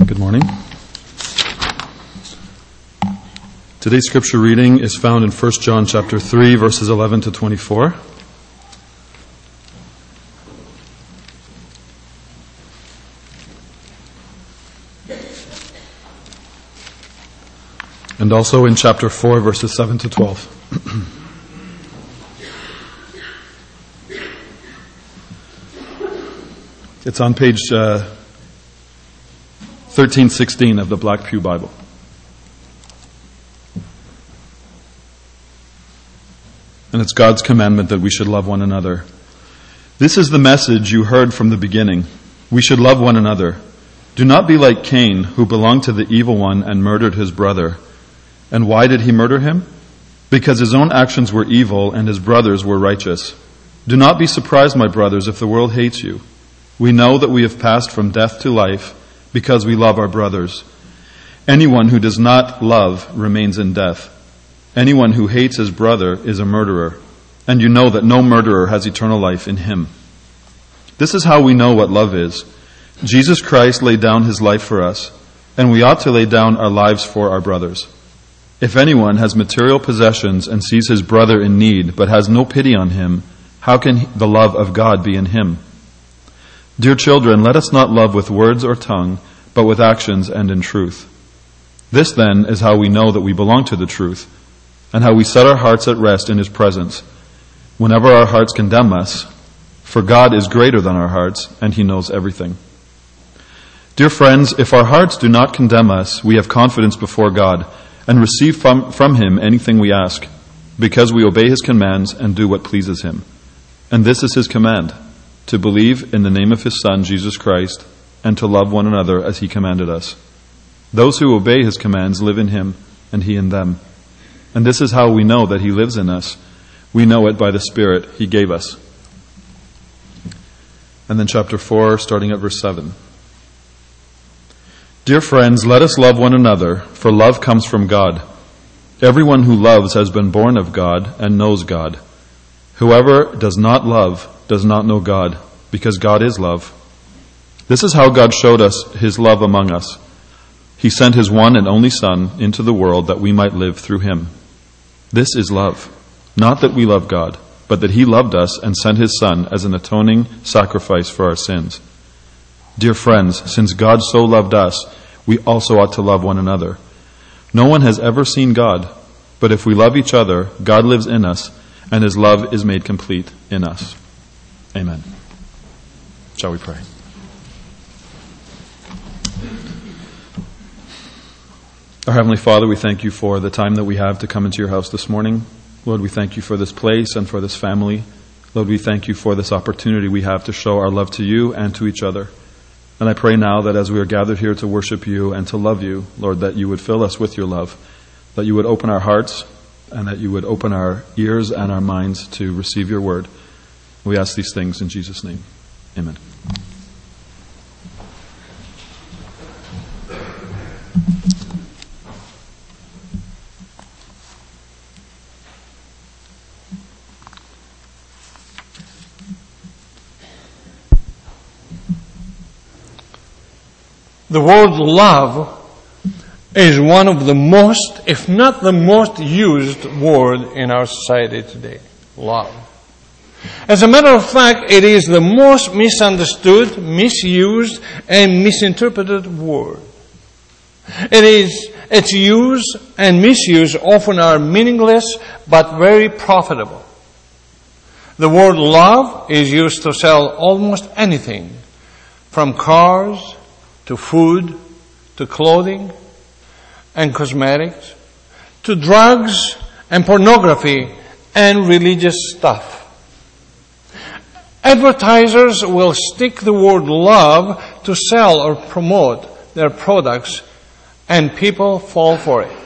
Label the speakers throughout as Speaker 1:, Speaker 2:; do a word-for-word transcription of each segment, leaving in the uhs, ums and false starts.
Speaker 1: Good morning. Today's scripture reading is found in First John chapter three, verses eleven to twenty-four. And also in chapter four, verses seven to twelve. It's on page uh, thirteen sixteen of the Black Pew Bible. And it's God's commandment that we should love one another. This is the message you heard from the beginning. We should love one another. Do not be like Cain, who belonged to the evil one and murdered his brother. And why did he murder him? Because his own actions were evil and his brothers were righteous. Do not be surprised, my brothers, if the world hates you. We know that we have passed from death to life because we love our brothers. Anyone who does not love remains in death. Anyone who hates his brother is a murderer, and you know that no murderer has eternal life in him. This is how we know what love is. Jesus Christ laid down his life for us, and we ought to lay down our lives for our brothers. If anyone has material possessions and sees his brother in need but has no pity on him, how can the love of God be in him? Dear children, let us not love with words or tongue, but with actions and in truth. This then is how we know that we belong to the truth, and how we set our hearts at rest in his presence, whenever our hearts condemn us, for God is greater than our hearts, and he knows everything. Dear friends, if our hearts do not condemn us, we have confidence before God, and receive from, from him anything we ask, because we obey his commands and do what pleases him. And this is his command, to believe in the name of his Son, Jesus Christ, and to love one another as he commanded us. Those who obey his commands live in him, and he in them. And this is how we know that he lives in us. We know it by the Spirit he gave us. And then chapter four, starting at verse seven. Dear friends, let us love one another, for love comes from God. Everyone who loves has been born of God and knows God. Whoever does not love does not know God, because God is love. This is how God showed us his love among us. He sent his one and only Son into the world that we might live through him. This is love. Not that we love God, but that he loved us and sent his Son as an atoning sacrifice for our sins. Dear friends, since God so loved us, we also ought to love one another. No one has ever seen God, but if we love each other, God lives in us, and his love is made complete in us. Amen. Shall we pray? Our Heavenly Father, we thank you for the time that we have to come into your house this morning. Lord, we thank you for this place and for this family. Lord, we thank you for this opportunity we have to show our love to you and to each other. And I pray now that as we are gathered here to worship you and to love you, Lord, that you would fill us with your love, that you would open our hearts, and that you would open our ears and our minds to receive your word. We ask these things in Jesus' name. Amen.
Speaker 2: The word love is one of the most, if not the most used word in our society today. Love. As a matter of fact, it is the most misunderstood, misused, and misinterpreted word. It is, its use and misuse often are meaningless but very profitable. The word love is used to sell almost anything, from cars to food, to clothing and cosmetics, to drugs and pornography and religious stuff. Advertisers will stick the word love to sell or promote their products, and people fall for it.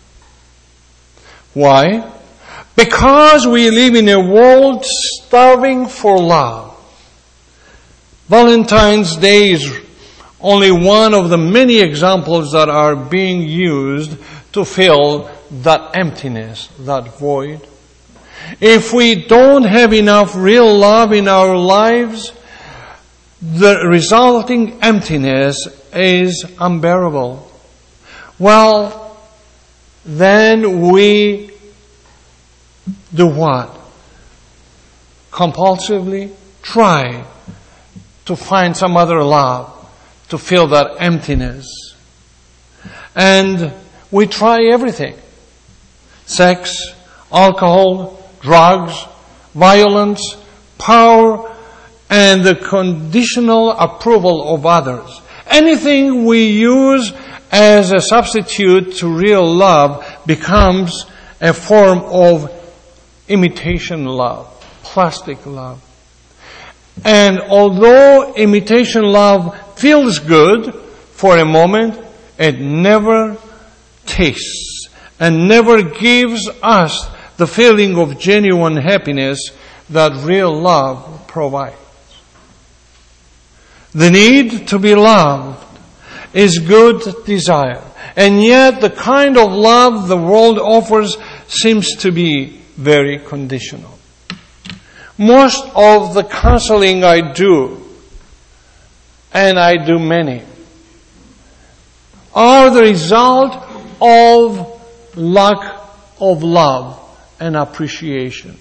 Speaker 2: Why? Because we live in a world starving for love. Valentine's Day is only one of the many examples that are being used to fill that emptiness, that void. If we don't have enough real love in our lives, the resulting emptiness is unbearable. Well, then we do what? Compulsively try to find some other love to fill that emptiness. And we try everything. Sex, alcohol, drugs, violence, power, and the conditional approval of others. Anything we use as a substitute to real love becomes a form of imitation love, plastic love. And although imitation love feels good for a moment, it never tastes and never gives us the feeling of genuine happiness that real love provides. The need to be loved is good desire, and yet the kind of love the world offers seems to be very conditional. Most of the counseling I do, and I do many, are the result of lack of love and appreciation.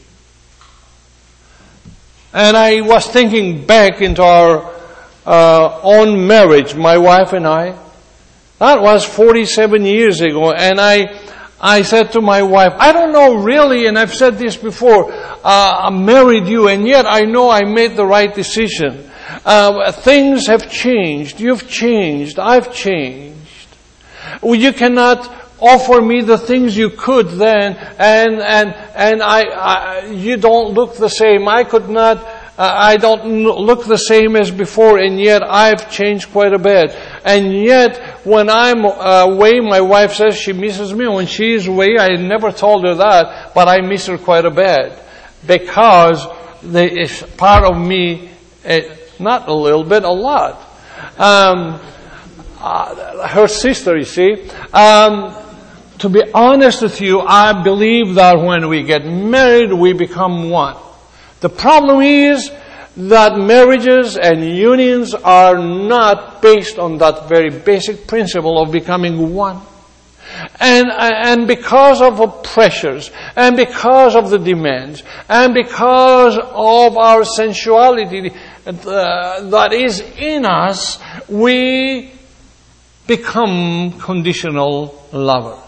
Speaker 2: And I was thinking back into our uh, own marriage, my wife and I. That was forty-seven years ago, and I I said to my wife, I don't know really, and I've said this before, uh, I married you, and yet I know I made the right decision. Uh, things have changed. You've changed. I've changed. Well, you cannot offer me the things you could then, and and and I, I you don't look the same. I could not. Uh, I don't look the same as before, and yet I've changed quite a bit. And yet, when I'm uh, away, my wife says she misses me. When she's away, I never told her that, but I miss her quite a bit because the it's part of me, it, not a little bit, a lot. Um, uh, her sister, you see. Um, to be honest with you, I believe that when we get married, we become one. The problem is that marriages and unions are not based on that very basic principle of becoming one. And, and because of the pressures, and because of the demands, and because of our sensuality uh, that is in us, we become conditional lovers.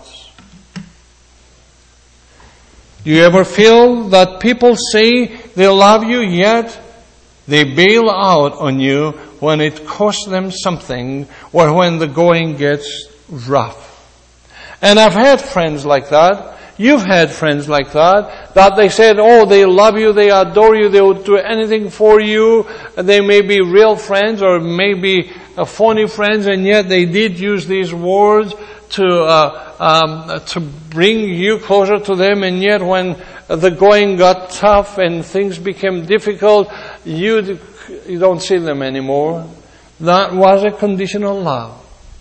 Speaker 2: Do you ever feel that people say they love you, yet they bail out on you when it costs them something or when the going gets rough? And I've had friends like that. You've had friends like that, that they said, oh, they love you, they adore you, they would do anything for you. They may be real friends or maybe phony friends, and yet they did use these words to uh, um, to bring you closer to them, and yet when the going got tough and things became difficult, you you don't see them anymore. That was a conditional love.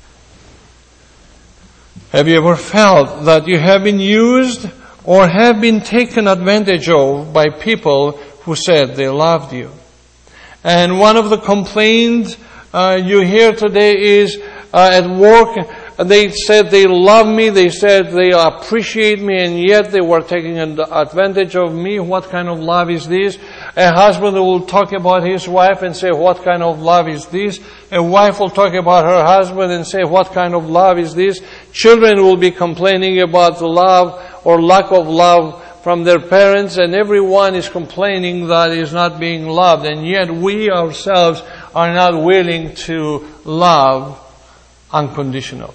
Speaker 2: Have you ever felt that you have been used or have been taken advantage of by people who said they loved you? And one of the complaints uh, you hear today is uh, at work, they said they love me, they said they appreciate me, and yet they were taking advantage of me. What kind of love is this? A husband will talk about his wife and say, what kind of love is this? A wife will talk about her husband and say, what kind of love is this? Children will be complaining about the love or lack of love from their parents, and everyone is complaining that is not being loved, and yet we ourselves are not willing to love unconditionally.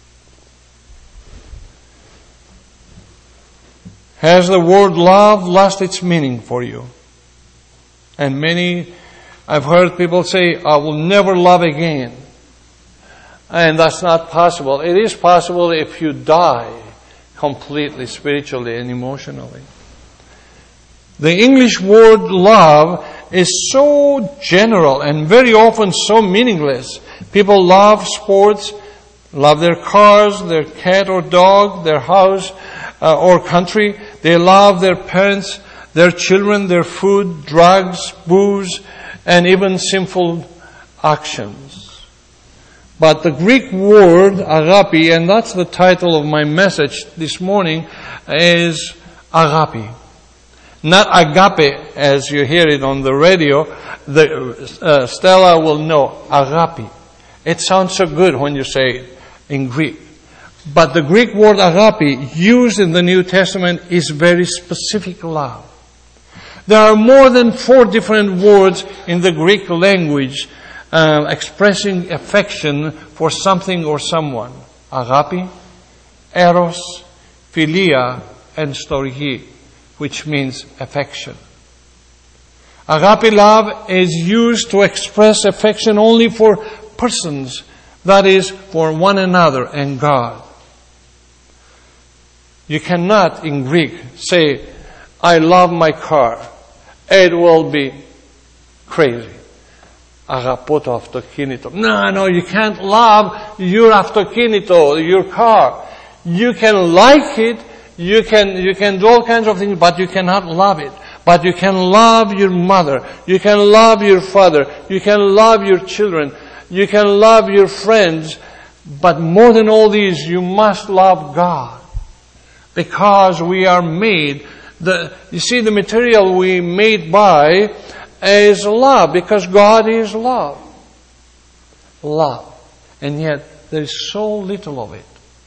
Speaker 2: Has the word love lost its meaning for you? And many, I've heard people say, I will never love again. And that's not possible. It is possible if you die completely, spiritually and emotionally. The English word love is so general and very often so meaningless. People love sports, love their cars, their cat or dog, their house uh, or country. They love their parents, their children, their food, drugs, booze, and even sinful actions. But the Greek word agape, and that's the title of my message this morning, is agape. Not agape as you hear it on the radio. The, uh, Stella will know agape. It sounds so good when you say it in Greek. But the Greek word agape used in the New Testament is very specific love. There are more than four different words in the Greek language uh, expressing affection for something or someone. Agape, eros, philia, and storge, which means affection. Agape love is used to express affection only for persons, that is, for one another and God. You cannot, in Greek, say, I love my car. It will be crazy. Αγαπώ το αυτοκίνητο. No, no, you can't love your αυτοκίνητο, your car. You can like it, you can, you can do all kinds of things, but you cannot love it. But you can love your mother, you can love your father, you can love your children, you can love your friends, but more than all these, you must love God. Because we are made, the, you see, the material we made by is love, because God is love. Love. And yet, there is so little of it.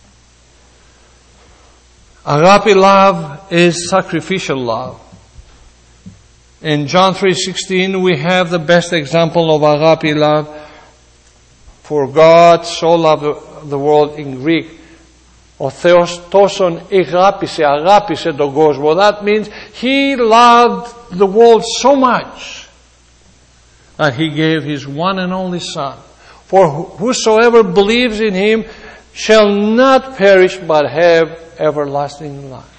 Speaker 2: Agape love is sacrificial love. In John three sixteen, we have the best example of agape love. For God so loved the world, in Greek, ο Θεός τόσον εγάπησε, αγάπησε τον κόσμο. That means He loved the world so much that He gave His one and only Son. For whosoever believes in Him shall not perish but have everlasting life.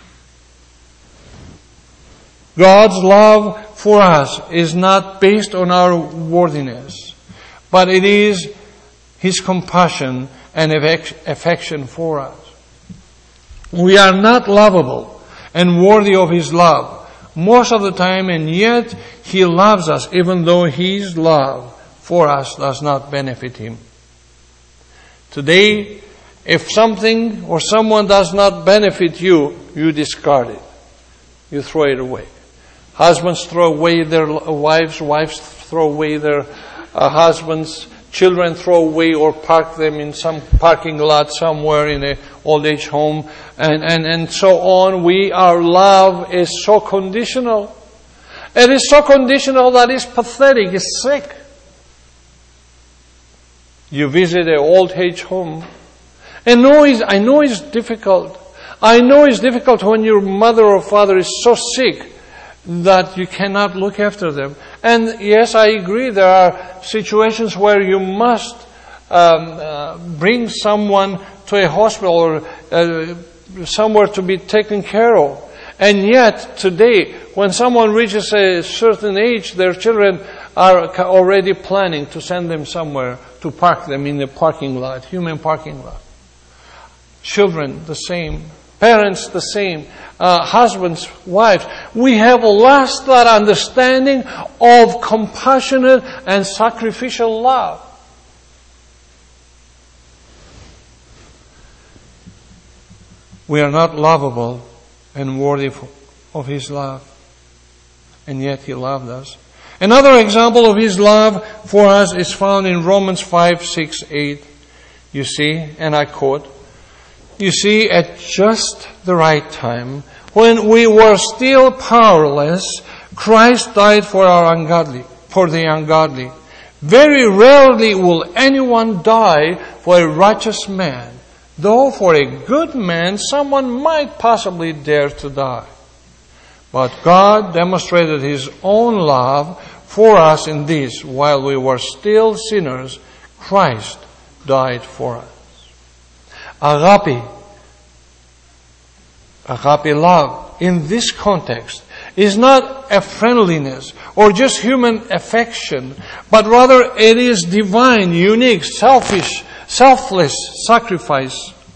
Speaker 2: God's love for us is not based on our worthiness, but it is His compassion and affection for us. We are not lovable and worthy of His love most of the time, and yet He loves us even though His love for us does not benefit Him. Today, if something or someone does not benefit you, you discard it. You throw it away. Husbands throw away their wives, wives throw away their uh, husbands, children throw away or park them in some parking lot somewhere in an old age home, and, and, and so on. We, our love is so conditional. It is so conditional that it's pathetic, it's sick. You visit an old age home, and know it's, I know it's difficult. I know it's difficult when your mother or father is so sick that you cannot look after them. And yes, I agree, there are situations where you must um, uh, bring someone to a hospital or uh, somewhere to be taken care of. And yet, today, when someone reaches a certain age, their children are already planning to send them somewhere to park them in a parking lot, human parking lot. Children, the same. Parents, the same. Uh, husbands, wives. We have lost that understanding of compassionate and sacrificial love. We are not lovable and worthy of His love. And yet He loved us. Another example of His love for us is found in Romans five, six, eight. You see, and I quote, you see, at just the right time, when we were still powerless, Christ died for our ungodly, for the ungodly. Very rarely will anyone die for a righteous man, though for a good man someone might possibly dare to die. But God demonstrated His own love for us in this: while we were still sinners, Christ died for us. Agape, agape love, in this context, is not a friendliness or just human affection, but rather it is divine, unique, selfish, selfless sacrifice,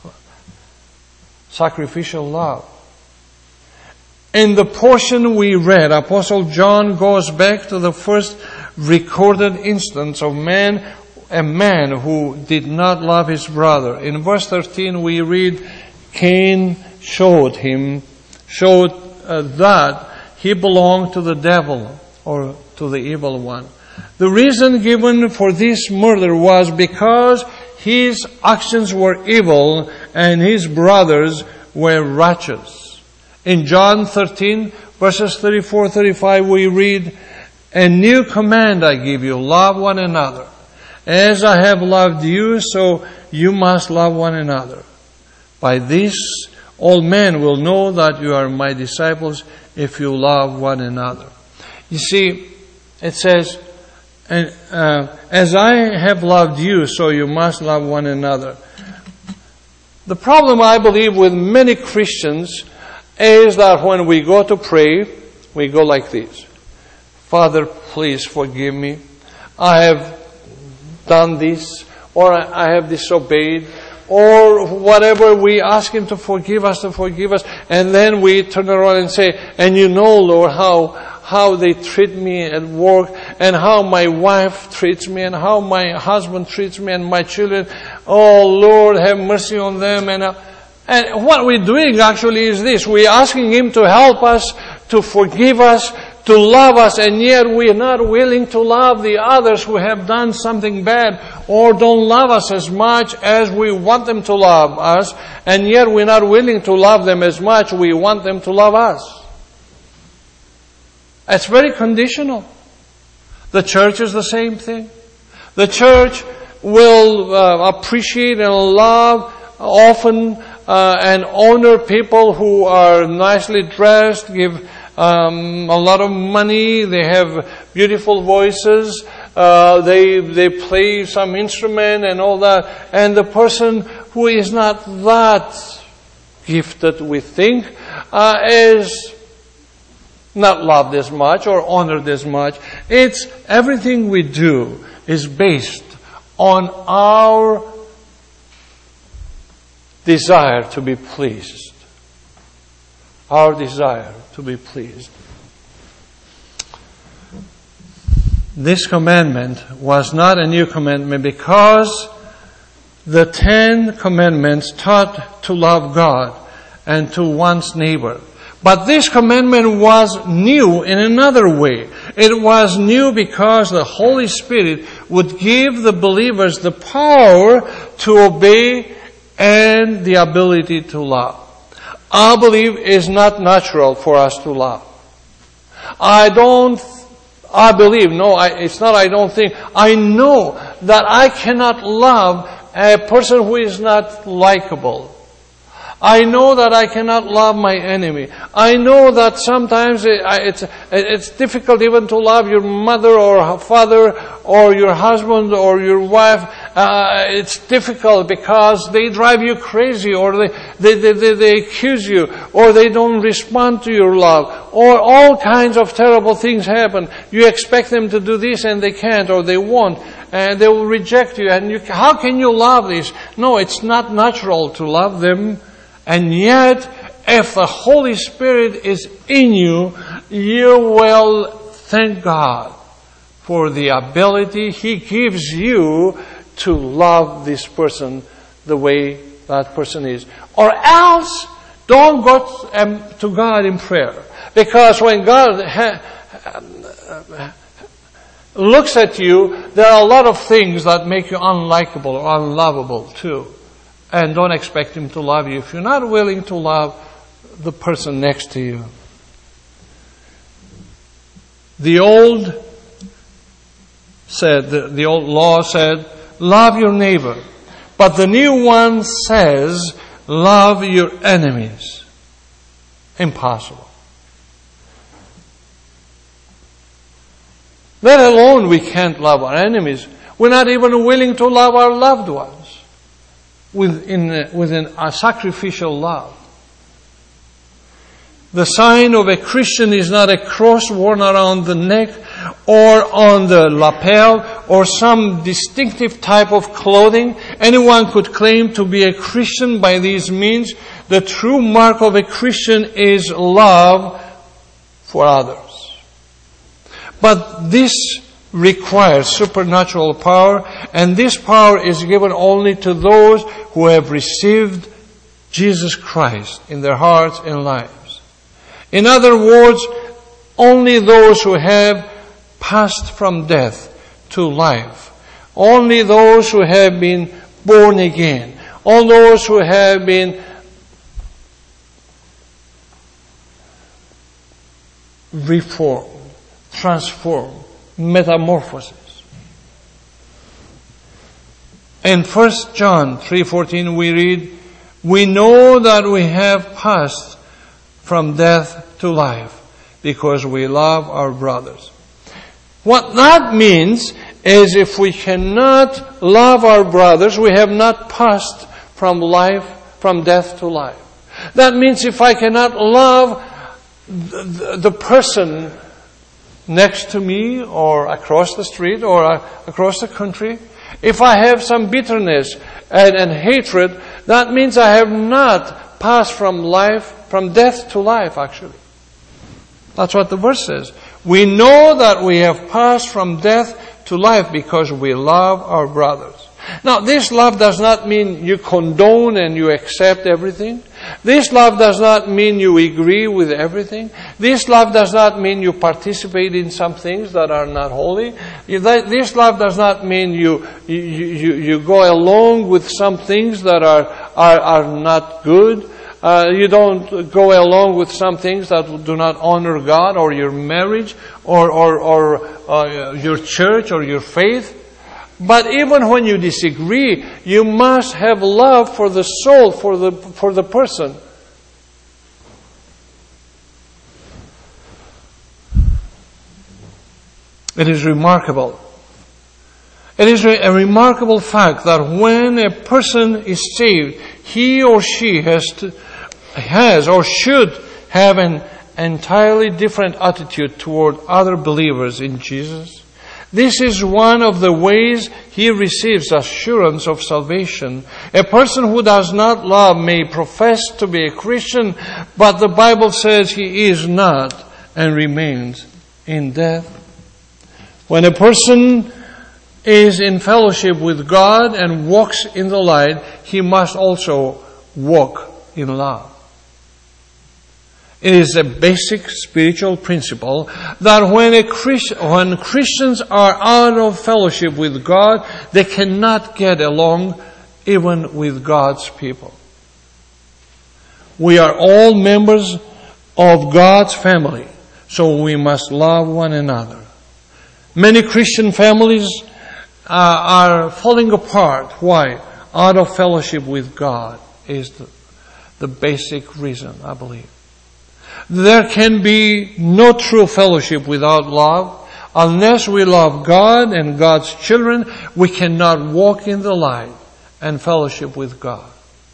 Speaker 2: sacrificial love. In the portion we read, Apostle John goes back to the first recorded instance of man a man who did not love his brother. In verse thirteen we read, Cain showed him, showed uh, that he belonged to the devil or to the evil one. The reason given for this murder was because his actions were evil and his brothers were righteous. In John thirteen, verses thirty-four, thirty-five, we read, A new command I give you, love one another. As I have loved you, so you must love one another. By this, all men will know that you are my disciples if you love one another. You see, it says, and, uh, as I have loved you, so you must love one another. The problem, I believe, with many Christians is that when we go to pray, we go like this. Father, please forgive me. I have done this, or I have disobeyed, or whatever. We ask Him to forgive us, to forgive us, and then we turn around and say, and you know, Lord, how how they treat me at work, and how my wife treats me, and how my husband treats me, and my children. Oh, Lord, have mercy on them. And, uh, and what we're doing actually is this. We're asking Him to help us, to forgive us, to love us, and yet we're not willing to love the others who have done something bad or don't love us as much as we want them to love us, and yet we're not willing to love them as much we want them to love us. It's very conditional. The church is the same thing. The church will uh, appreciate and love often uh, and honor people who are nicely dressed, give um, a lot of money, they have beautiful voices, uh, they they play some instrument and all that. And the person who is not that gifted, we think, uh, is not loved as much or honored as much. It's everything we do is based on our desire to be pleased. Our desire to be pleased. This commandment was not a new commandment because the Ten Commandments taught to love God and to one's neighbor. But this commandment was new in another way. It was new because the Holy Spirit would give the believers the power to obey and the ability to love. I believe it's not natural for us to love. I don't, I believe, no, I, it's not I don't think, I know that I cannot love a person who is not likable. I know that I cannot love my enemy. I know that sometimes it's it's difficult even to love your mother or father or your husband or your wife. Uh, it's difficult because they drive you crazy, or they, they, they, they, they accuse you, or they don't respond to your love, or all kinds of terrible things happen. You expect them to do this and they can't, or they won't, and they will reject you. And you, how can you love this? No, it's not natural to love them. And yet, if the Holy Spirit is in you, you will thank God for the ability He gives you to love this person the way that person is. Or else, don't go to God in prayer. Because when God ha- looks at you, there are a lot of things that make you unlikable or unlovable too. And don't expect Him to love you if you're not willing to love the person next to you. The old said, the, the old law said, love your neighbor. But the new one says, love your enemies. Impossible. Let alone we can't love our enemies. We're not even willing to love our loved ones. Within, within a sacrificial love. The sign of a Christian is not a cross worn around the neck or on the lapel or some distinctive type of clothing. Anyone could claim to be a Christian by these means. The true mark of a Christian is love for others. But this requires supernatural power, and this power is given only to those who have received Jesus Christ in their hearts and lives. In other words, only those who have passed from death to life, only those who have been born again, all those who have been reformed, transformed, metamorphosis. In First John three fourteen we read, "We know that we have passed from death to life because we love our brothers." What that means is if we cannot love our brothers, we have not passed from life, from death to life. That means if I cannot love the, the person next to me or across the street or uh, across the country, if I have some bitterness and, and hatred, that means I have not passed from life, from death to life, actually. That's what the verse says. We know that we have passed from death to life because we love our brothers. Now, this love does not mean you condone and you accept everything. This love does not mean you agree with everything. This love does not mean you participate in some things that are not holy. This love does not mean you you, you, you go along with some things that are, are, are not good. Uh, you don't go along with some things that do not honor God or your marriage or, or, or uh, your church or your faith. But even when you disagree, you must have love for the soul, for the, for the person. It is remarkable. It is a remarkable fact that when a person is saved, he or she has to, has or should have an entirely different attitude toward other believers in Jesus. This is one of the ways he receives assurance of salvation. A person who does not love may profess to be a Christian, but the Bible says he is not and remains in death. When a person is in fellowship with God and walks in the light, he must also walk in love. It is a basic spiritual principle that when a Christ, when Christians are out of fellowship with God, they cannot get along even with God's people. We are all members of God's family, so we must love one another. Many Christian families uh, are falling apart. Why? Out of fellowship with God is the, the basic reason, I believe. There can be no true fellowship without love. Unless we love God and God's children, we cannot walk in the light and fellowship with God.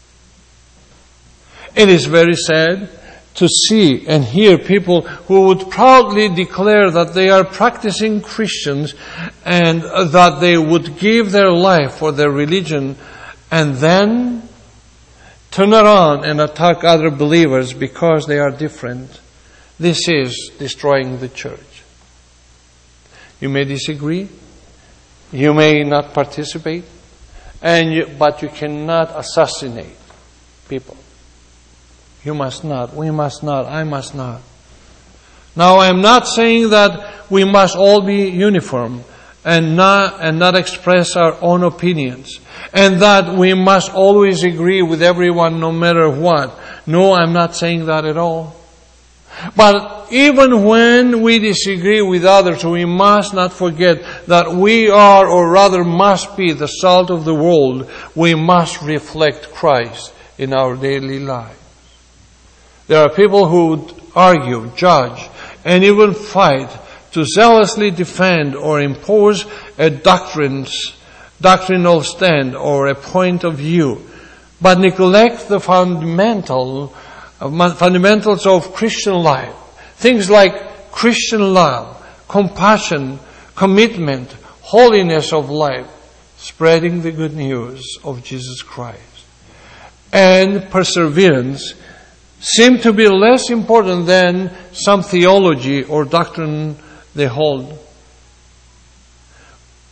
Speaker 2: It is very sad to see and hear people who would proudly declare that they are practicing Christians and that they would give their life for their religion and then turn around and attack other believers because they are different. This is destroying the church. You may disagree. You may not participate. And you, but you cannot assassinate people. You must not. We must not. I must not. Now, I am not saying that we must all be uniform and not, and not express our own opinions. And that we must always agree with everyone no matter what. No, I'm not saying that at all. But even when we disagree with others, we must not forget that we are, or rather must be, the salt of the world. We must reflect Christ in our daily lives. There are people who would argue, judge, and even fight to zealously defend or impose a doctrine's doctrinal stand or a point of view, but neglect the fundamental uh, fundamentals of Christian life. Things like Christian love, compassion, commitment, holiness of life, spreading the good news of Jesus Christ, and perseverance seem to be less important than some theology or doctrine they hold.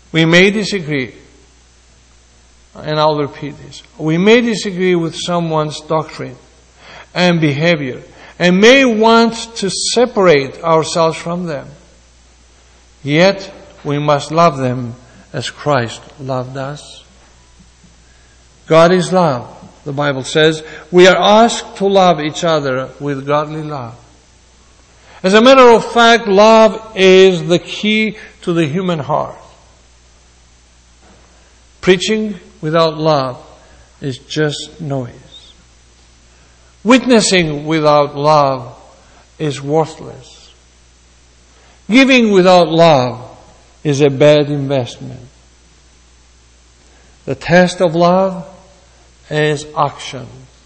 Speaker 2: We may disagree, and I'll repeat this. We may disagree with someone's doctrine and behavior, and may want to separate ourselves from them. Yet, we must love them as Christ loved us. God is love. The Bible says we are asked to love each other with godly love. As a matter of fact, love is the key to the human heart. Preaching without love is just noise. Witnessing without love is worthless. Giving without love is a bad investment. The test of love is action.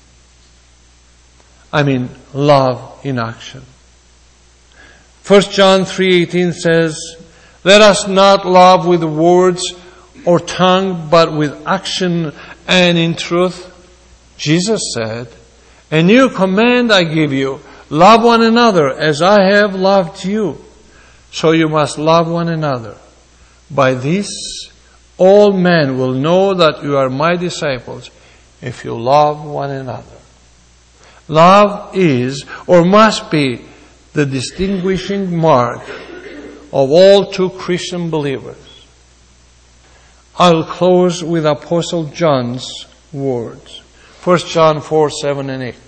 Speaker 2: I mean, love in action. First John three eighteen says, "Let us not love with words or tongue, but with action and in truth." Jesus said, "A new command I give you, love one another as I have loved you. So you must love one another. By this, all men will know that you are my disciples, if you love one another." Love is, or must be, the distinguishing mark of all true Christian believers. I'll close with Apostle John's words. First John four, seven and eight.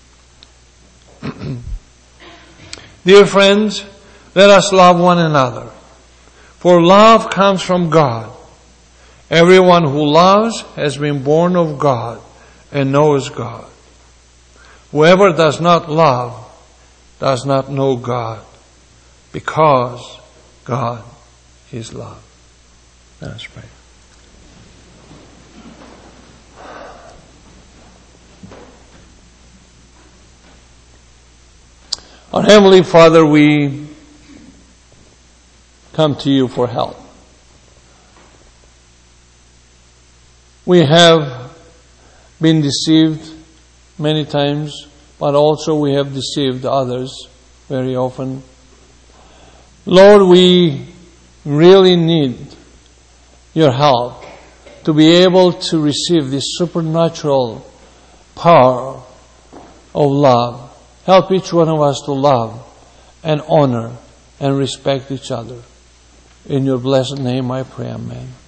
Speaker 2: Dear friends, let us love one another, for love comes from God. Everyone who loves has been born of God and knows God. Whoever does not love does not know God, because God is love. Let us pray. Our Heavenly Father, we come to you for help. We have been deceived many times, but also we have deceived others very often. Lord, we really need your help to be able to receive this supernatural power of love. Help each one of us to love and honor and respect each other. In your blessed name I pray, amen.